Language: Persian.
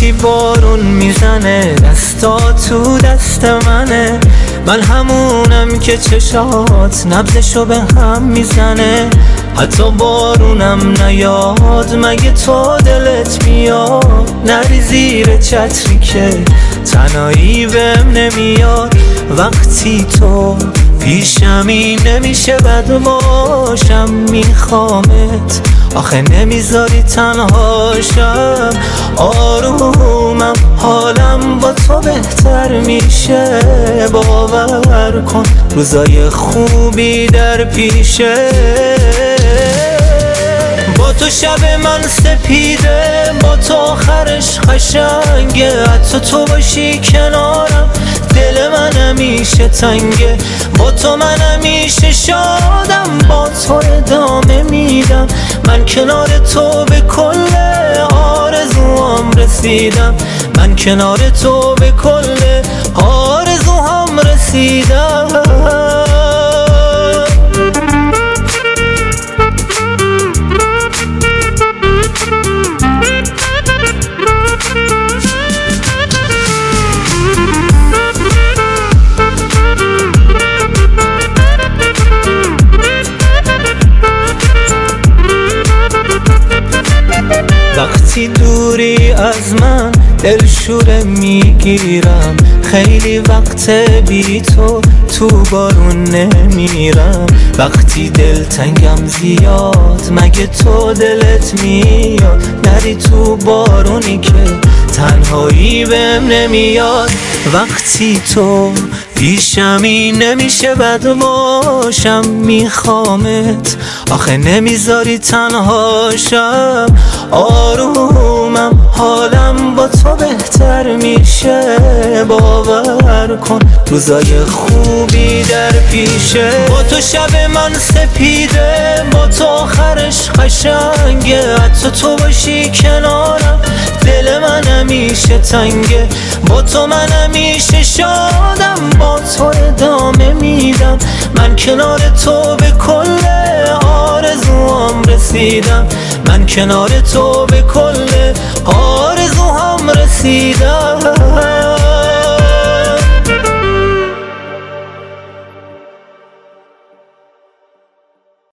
وقتی بارون میزنه دستا تو دست منه، من همونم که چشات نبضشو به هم میزنه. حتی بارونم نیاد مگه تو دلت میاد، نری زیر چتری که تنهایی بهم نمیاد. وقتی تو پیشمی نمیشه بد باشم، میخوامت آخه نمیذاری تنهاشم. آرومم حالم با تو بهتر میشه، باور کن روزای خوبی در پیشه. با تو شب من سپیده، با تو آخرش قشنگه. حتی تو باشی کنارم دل من همیشه تنگه. با تو من همیشه شادم، با تو ادامه میدم. من کنار تو به کل آرزوام رسیدم، من کنار تو به کل آرزوام رسیدم. وقتی دوری از من دلشوره میگیرم، خیلی وقت بی تو بارون نمیرم. وقتی دلتنگم زیاد مگه تو دلت میاد، نری تو بارونی که تنهایی بهم نمیاد. وقتی تو پیشمی نمیشه بد باشم، میخوامت آخه نمیذاری تنهاشم. آرومم حالم با تو بهتر میشه، باور کن روزای خوبی در پیشه. با تو شب من سپیده، با تو آخرش قشنگه. حتی تو باشی کنارم دل من همیشه تنگه. با تو من همیشه شادم، با تو ادامه میدم. من کنار تو به کل آرزوام رسیدم، من کنار تو به کل آرزوام رسیدم.